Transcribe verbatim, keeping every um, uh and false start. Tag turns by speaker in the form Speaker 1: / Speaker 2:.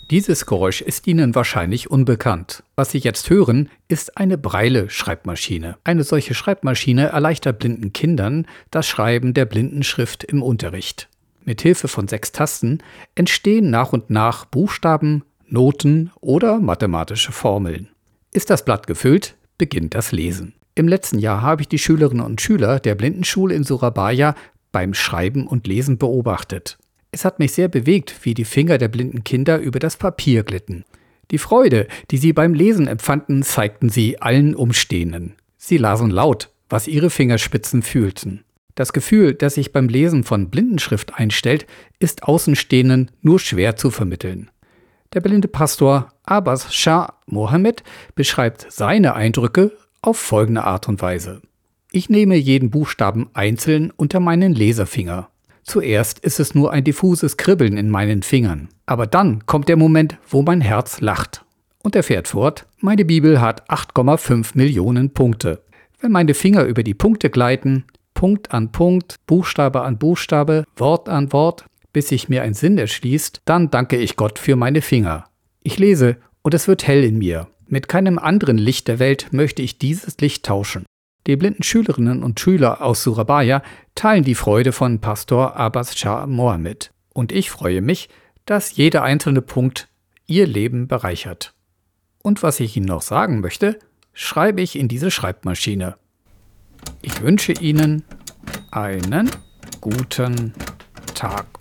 Speaker 1: Dieses Geräusch ist Ihnen wahrscheinlich unbekannt. Was Sie jetzt hören, ist eine Braille-Schreibmaschine. Eine solche Schreibmaschine erleichtert blinden Kindern das Schreiben der Blindenschrift im Unterricht. Mithilfe von sechs Tasten entstehen nach und nach Buchstaben, Noten oder mathematische Formeln. Ist das Blatt gefüllt, beginnt das Lesen. Im letzten Jahr habe ich die Schülerinnen und Schüler der Blindenschule in Surabaya beim Schreiben und Lesen beobachtet. Es hat mich sehr bewegt, wie die Finger der blinden Kinder über das Papier glitten. Die Freude, die sie beim Lesen empfanden, zeigten sie allen Umstehenden. Sie lasen laut, was ihre Fingerspitzen fühlten. Das Gefühl, das sich beim Lesen von Blindenschrift einstellt, ist Außenstehenden nur schwer zu vermitteln. Der blinde Pastor Abbas Shah Mohammed beschreibt seine Eindrücke auf folgende Art und Weise. Ich nehme jeden Buchstaben einzeln unter meinen Leserfinger. Zuerst ist es nur ein diffuses Kribbeln in meinen Fingern. Aber dann kommt der Moment, wo mein Herz lacht. Und er fährt fort, meine Bibel hat acht Komma fünf Millionen Punkte. Wenn meine Finger über die Punkte gleiten, Punkt an Punkt, Buchstabe an Buchstabe, Wort an Wort, bis sich mir ein Sinn erschließt, dann danke ich Gott für meine Finger. Ich lese und es wird hell in mir. Mit keinem anderen Licht der Welt möchte ich dieses Licht tauschen. Die blinden Schülerinnen und Schüler aus Surabaya teilen die Freude von Pastor Abbas Shah Mohammed. Und ich freue mich, dass jeder einzelne Punkt ihr Leben bereichert. Und was ich Ihnen noch sagen möchte, schreibe ich in diese Schreibmaschine. Ich wünsche Ihnen einen guten Tag.